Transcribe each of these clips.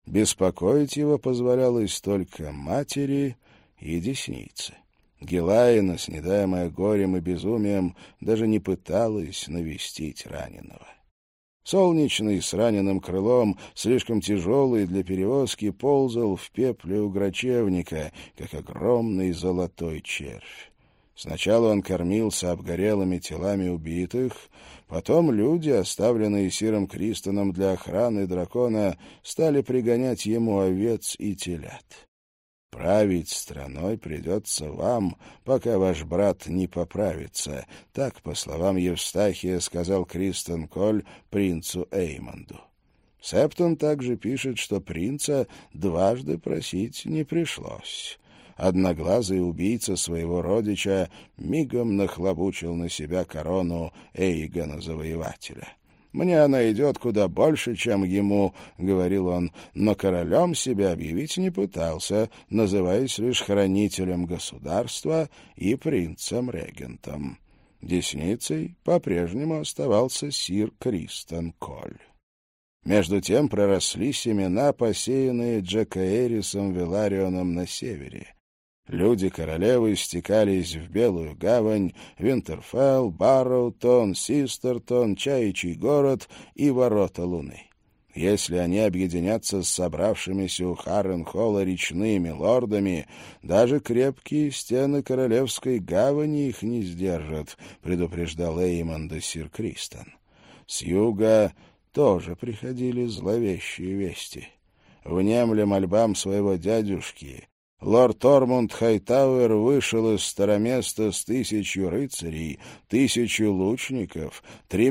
Беспокоить его позволялось только матери и деснице. Гелаина, снедаемая горем и безумием, даже не пыталась навестить раненого. Солнечный с раненым крылом, слишком тяжелый для перевозки, ползал в пепле у грачевника, как огромный золотой червь. Сначала он кормился обгорелыми телами убитых, потом люди, оставленные сиром Кристоном для охраны дракона, стали пригонять ему овец и телят. «Править страной придется вам, пока ваш брат не поправится», — так, по словам Евстахия, сказал Кристен Коль принцу Эймонду. Септон также пишет, что принца дважды просить не пришлось. Одноглазый убийца своего родича мигом нахлобучил на себя корону Эйгона-завоевателя. «Мне она идет куда больше, чем ему», — говорил он, но королем себя объявить не пытался, называясь лишь хранителем государства и принцем-регентом. Десницей по-прежнему оставался сир Кристен Коль. Между тем проросли семена, посеянные Джекаэрисом Веларионом на севере. Люди королевы стекались в Белую гавань, Винтерфелл, Барроутон, Систертон, Чаячий город и Ворота Луны. Если они объединятся с собравшимися у Харренхолла речными лордами, даже крепкие стены королевской гавани их не сдержат, предупреждал Эймонда сир Кристен. С юга тоже приходили зловещие вести. Внемля мольбам своего дядюшки, лорд Ормунд Хайтауэр вышел из Староместа с 1000 рыцарей, 1000 лучников,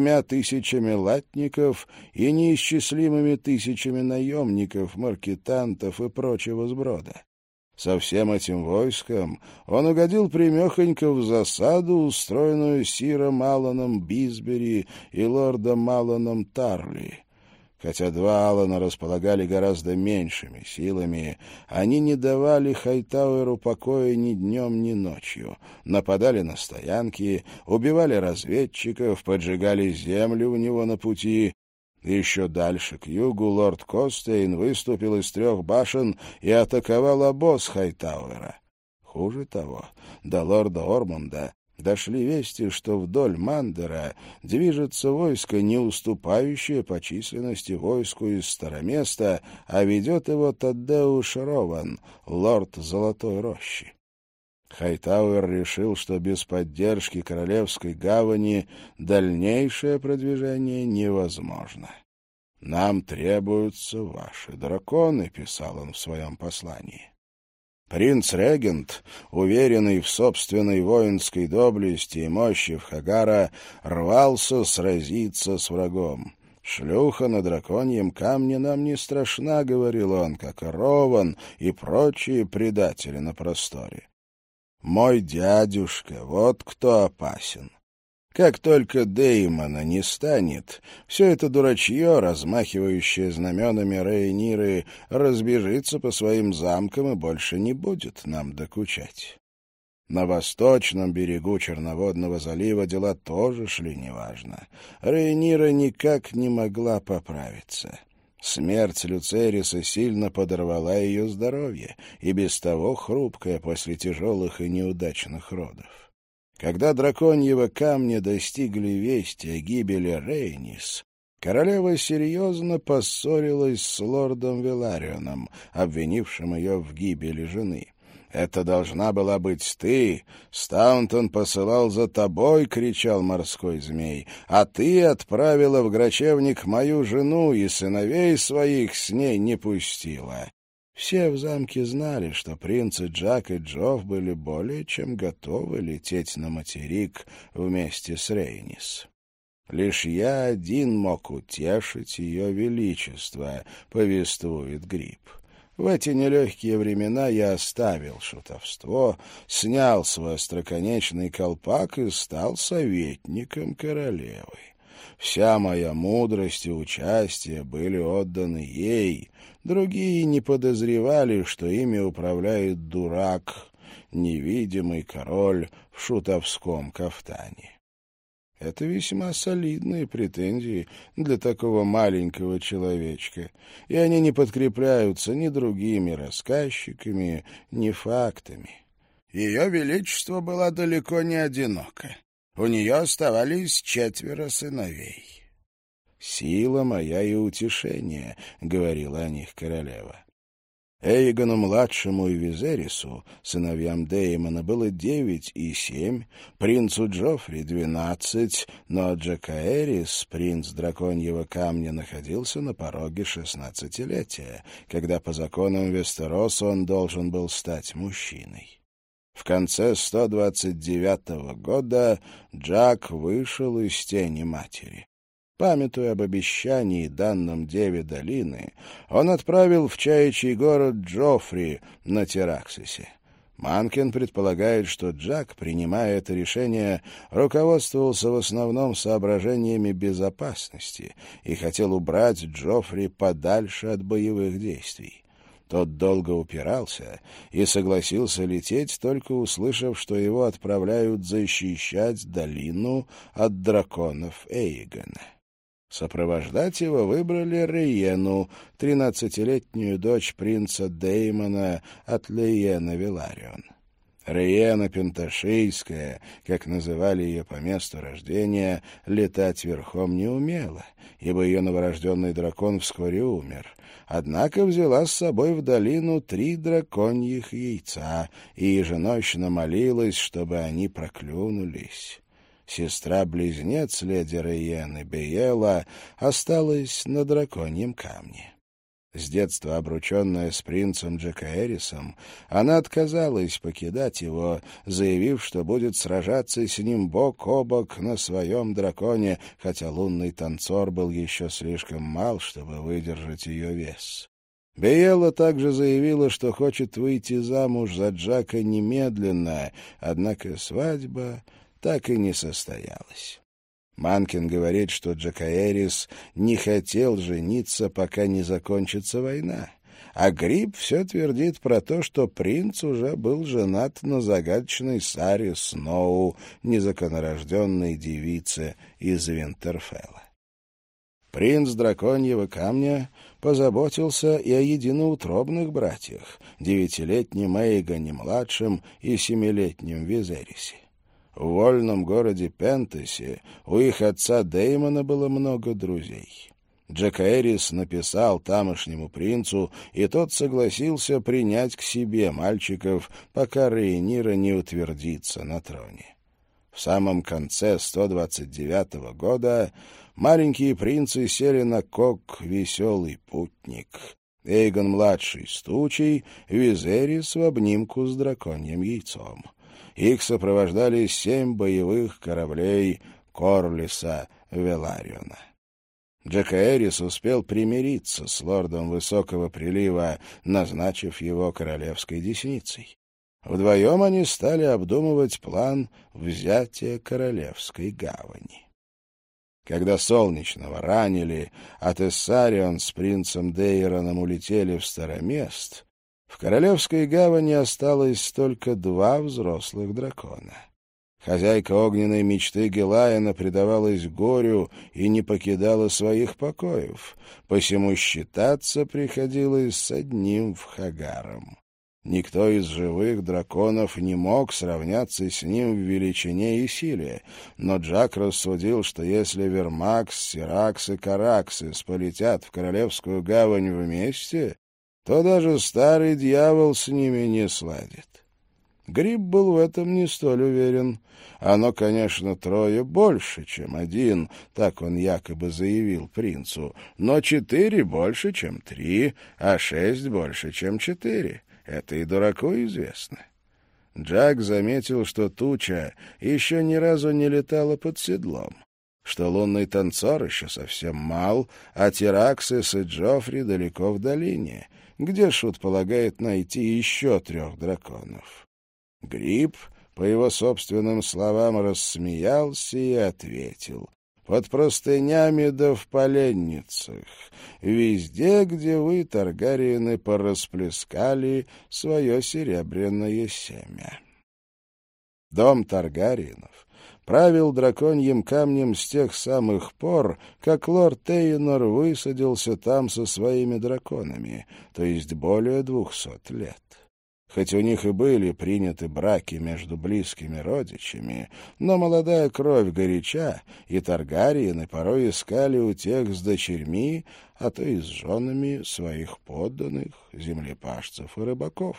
3000 латников и неисчислимыми тысячами наемников, маркетантов и прочего сброда. Со всем этим войском он угодил примехонько в засаду, устроенную сиром Алланом Бисбери и лордом Алланом Тарли. Хотя два Аллана располагали гораздо меньшими силами, они не давали Хайтауэру покоя ни днем, ни ночью. Нападали на стоянки, убивали разведчиков, поджигали землю у него на пути. Еще дальше, к югу, лорд Костейн выступил из 3 башен и атаковал обоз Хайтауэра. Хуже того, до лорда Ормунда дошли вести, что вдоль Мандера движется войско, не уступающее по численности войску из Староместа, а ведет его Таддеуш Рован, лорд Золотой Рощи. Хайтауэр решил, что без поддержки Королевской гавани дальнейшее продвижение невозможно. «Нам требуются ваши драконы», — писал он в своем послании. Принц-регент, уверенный в собственной воинской доблести и мощи Вхагара, рвался сразиться с врагом. «Шлюха на драконьем камне нам не страшна», — говорил он, как и Рован и прочие предатели на просторе. «Мой дядюшка, вот кто опасен». Как только Деймона не станет, все это дурачье, размахивающее знаменами Рейниры, разбежится по своим замкам и больше не будет нам докучать. На восточном берегу Черноводного залива дела тоже шли неважно. Рейнира никак не могла поправиться. Смерть Люцериса сильно подорвала ее здоровье, и без того хрупкое после тяжелых и неудачных родов. Когда драконьего камня достигли вести о гибели Рейнис, королева серьезно поссорилась с лордом Веларионом, обвинившим ее в гибели жены. «Это должна была быть ты! Стаунтон посылал за тобой!» — кричал морской змей. «А ты отправила в грачевник мою жену и сыновей своих с ней не пустила!» Все в замке знали, что принцы Джак и Джофф были более чем готовы лететь на материк вместе с Рейнис. «Лишь я один мог утешить ее величество», — повествует Гриб. «В эти нелегкие времена я оставил шутовство, снял свой остроконечный колпак и стал советником королевы. Вся моя мудрость и участие были отданы ей. Другие не подозревали, что ими управляет дурак, невидимый король в шутовском кафтане». Это весьма солидные претензии для такого маленького человечка, и они не подкрепляются ни другими рассказчиками, ни фактами. Ее Величество была далеко не одинока. У нее оставались 4 сыновей. «Сила моя и утешение», — говорила о них королева. Эйгону-младшему и Визерису, сыновьям Деймона, было 9 и 7, принцу Джоффри 12, но Джакаэрис, принц драконьего камня, находился на пороге 16-летия, когда по законам Вестероса он должен был стать мужчиной. В конце 129 года Джак вышел из тени матери. Памятуя об обещании, данном Деве долины, он отправил в чаячий город Джоффри на Тераксисе. Манкин предполагает, что Джак, принимая это решение, руководствовался в основном соображениями безопасности и хотел убрать Джоффри подальше от боевых действий. Тот долго упирался и согласился лететь, только услышав, что его отправляют защищать долину от драконов Эйгона. Сопровождать его выбрали Рейену, 13-летнюю дочь принца Деймона от Лейена Виларион. Рейена Пенташийская, как называли ее по месту рождения, летать верхом не умела, ибо ее новорожденный дракон вскоре умер. Однако взяла с собой в долину 3 драконьих яйца и еженочно молилась, чтобы они проклюнулись. Сестра-близнец леди Рейены, Беела, осталась на драконьем камне. С детства обрученная с принцем Джакаэрисом, она отказалась покидать его, заявив, что будет сражаться с ним бок о бок на своем драконе, хотя лунный танцор был еще слишком мал, чтобы выдержать ее вес. Беела также заявила, что хочет выйти замуж за Джака немедленно, однако свадьба так и не состоялась. Манкин говорит, что Джакаэрис не хотел жениться, пока не закончится война, а Гриб все твердит про то, что принц уже был женат на загадочной Саре Сноу, незаконнорожденной девице из Винтерфелла. Принц драконьего камня позаботился и о единоутробных братьях, 9-летнем Эйгоне-младшем и 7-летнем Визерисе. В вольном городе Пентасе у их отца Деймона было много друзей. Джакаэрис написал тамошнему принцу, и тот согласился принять к себе мальчиков, пока Рейнира не утвердится на троне. В самом конце 129 года маленькие принцы сели на кок «Веселый путник». Эйгон-младший с тучей, Визерис в обнимку с драконьим яйцом. Их сопровождали 7 боевых кораблей Корлиса Велариона. Джакаэрис успел примириться с лордом Высокого Прилива, назначив его королевской десницей. Вдвоем они стали обдумывать план взятия Королевской гавани. Когда Солнечного ранили, а Тессарион с принцем Дейроном улетели в Старомест, в Королевской гавани осталось только 2 взрослых дракона. Хозяйка огненной мечты Гелайена предавалась горю и не покидала своих покоев, посему считаться приходилось с одним Вхагаром. Никто из живых драконов не мог сравняться с ним в величине и силе, но Джак рассудил, что если Вермакс, Сиракс и Караксис полетят в Королевскую гавань вместе, то даже старый дьявол с ними не сладит. Гриб был в этом не столь уверен. Оно, конечно, 3 больше, чем 1, так он якобы заявил принцу, но 4 больше, чем 3, а 6 больше, чем 4. Это и дураку известно. Джак заметил, что туча еще ни разу не летала под седлом, что лунный танцор еще совсем мал, а Тераксис и Джоффри далеко в долине, где шут полагает найти еще 3 драконов. Гриб, по его собственным словам, рассмеялся и ответил: «Под простынями да в поленницах, везде, где вы, Таргариены, порасплескали свое серебряное семя». Дом Таргариенов правил драконьим камнем с тех самых пор, как лорд Эйнор высадился там со своими драконами, то есть более 200 лет. Хоть у них и были приняты браки между близкими родичами, но молодая кровь горяча, и Таргариены порой искали утех с дочерьми, а то и с женами своих подданных, землепашцев и рыбаков.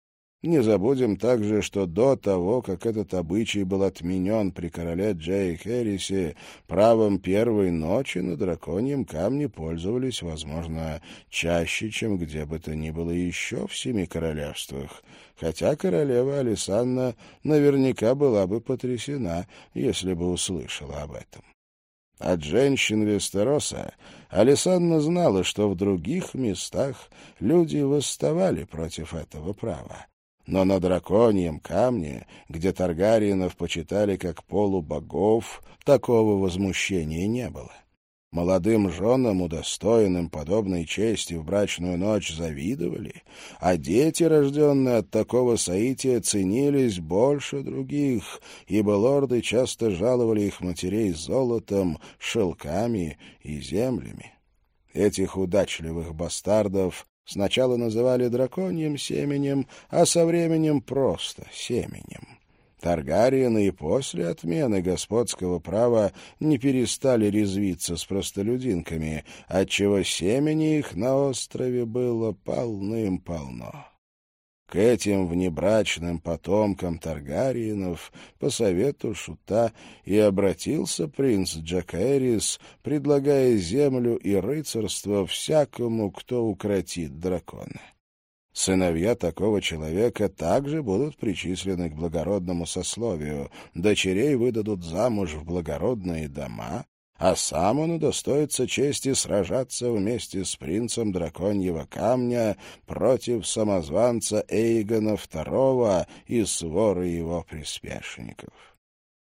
Не забудем также, что до того, как этот обычай был отменен при короле Джее Херрисе, правом первой ночи на драконьем камне пользовались, возможно, чаще, чем где бы то ни было еще в 7 королевствах, хотя королева Алисанна наверняка была бы потрясена, если бы услышала об этом. От женщин Вестероса Алисанна знала, что в других местах люди восставали против этого права. Но на драконьем камне, где Таргариенов почитали как полубогов, такого возмущения не было. Молодым женам, удостоенным подобной чести в брачную ночь, завидовали, а дети, рожденные от такого соития, ценились больше других, ибо лорды часто жаловали их матерей золотом, шелками и землями. Этих удачливых бастардов сначала называли драконьим семенем, а со временем просто семенем. Таргариены и после отмены господского права не перестали резвиться с простолюдинками, отчего семени их на острове было полным-полно. К этим внебрачным потомкам Таргариенов по совету шута и обратился принц Джакаэрис, предлагая землю и рыцарство всякому, кто укротит дракона. Сыновья такого человека также будут причислены к благородному сословию, дочерей выдадут замуж в благородные дома, а сам он удостоится чести сражаться вместе с принцем Драконьего камня против самозванца Эйгона II и своры его приспешников.